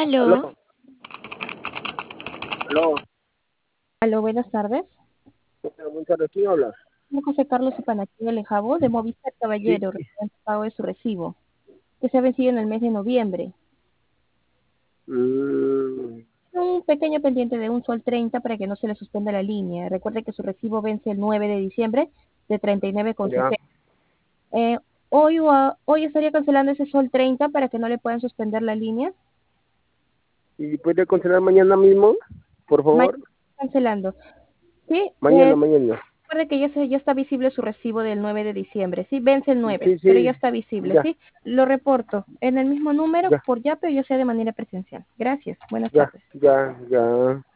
Aló. Aló, aló. Aló, buenas tardes. Buenas tardes, ¿quién habla? Soy José Carlos Ipanaquí Alejabo de Movistar Sí. Caballero, referente al pago de su recibo, que se ha vencido en el mes de noviembre. Mm, Un pequeño pendiente de 1,30 para que no se le suspenda la línea. Recuerde que su recibo vence el 9 de diciembre de ya. 39,60. Eh, hoy estaría cancelando ese 1,30 para que no le puedan suspender la línea. ¿Y puede cancelar mañana mismo? Por Mañana favor. cancelando. Sí, Mañana. recuerde que ya está visible su recibo del 9 de diciembre, ¿sí? Vence el 9, Sí, pero ya sí. está visible, Ya, ¿sí? Lo reporto en el mismo número ya, por ya, pero ya sea de manera presencial. Gracias. Buenas ya, tardes. ya, ya.